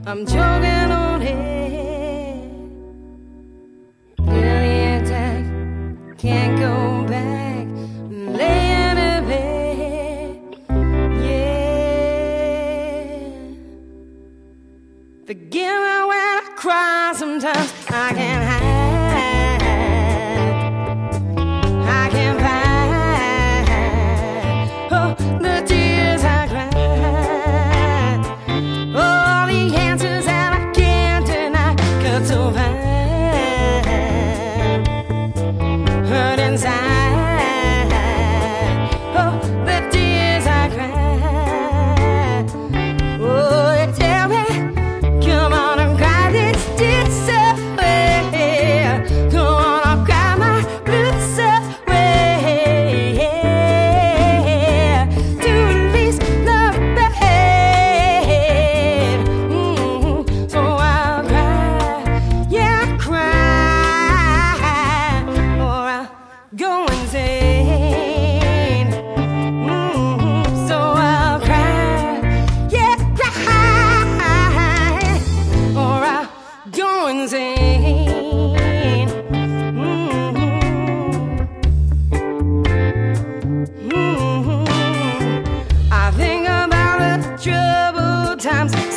I'm choking on it. Daily attack, can't go back. Laying in bed, yeah. Forgive me when I cry. Sometimes I can't hide. I can't hide. Oh, the tears I cry. All the answers that I can't deny. Cut so fine. Hurt inside. Oh, the tears I cry. Oh, they tell me, come on and cry this tears away. Come on and cry my blues away. To release the pain. So I'll cry, yeah, cry, or I'll go insane. So I'll cry, yeah, cry, or I'll go insane. I think about the troubled times